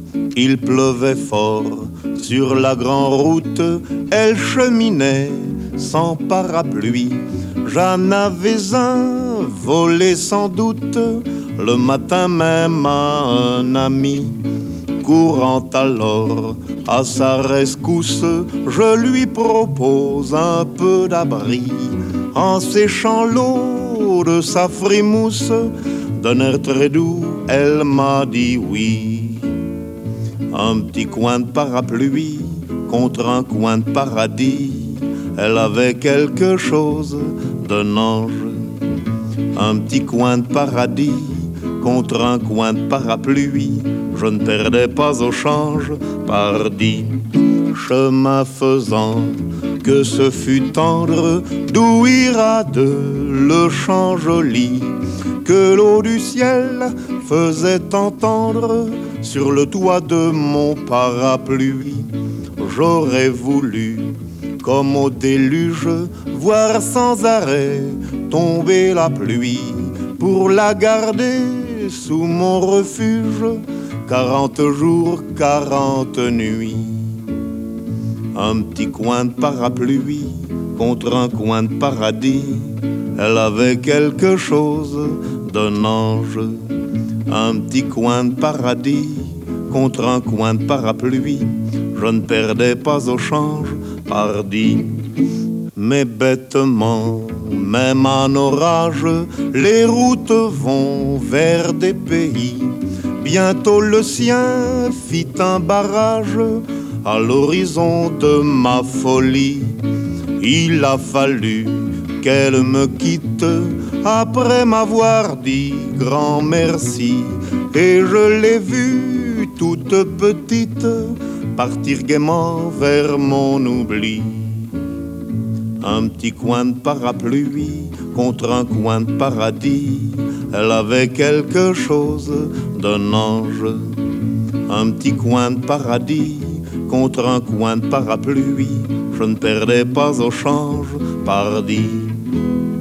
il pleuvait fort sur la grande route, elle cheminait sans parapluie. J'en avais un volé sans doute le matin même à un ami. Courant alors à sa rescousse, je lui propose un peu d'abri. En séchant l'eau de sa frimousse, d'un air très doux, elle m'a dit oui. Un petit coin de parapluie contre un coin de paradis, elle avait quelque chose d'un ange. Un petit coin de paradis contre un coin de parapluie, je ne perdais pas au change, pardi. Chemin faisant, que ce fut tendre, d'ouïr de le champ joli, que l'eau du ciel faisait entendre sur le toit de mon parapluie. J'aurais voulu, comme au déluge, voir sans arrêt tomber la pluie, pour la garder sous mon refuge, 40 jours, 40 nuits. Un petit coin de parapluie contre un coin de paradis, elle avait quelque chose d'un ange. Un petit coin de paradis contre un coin de parapluie, je ne perdais pas au change, pardi. Mais bêtement, même en orage, les routes vont vers des pays. Bientôt le sien fit un barrage à l'horizon de ma folie. Il a fallu qu'elle me quitte après m'avoir dit grand merci, et je l'ai vue toute petite partir gaiement vers mon oubli. Un petit coin de parapluie contre un coin de paradis, elle avait quelque chose d'un ange. Un petit coin de paradis contre un coin de parapluie, je ne perdais pas au change, pardi.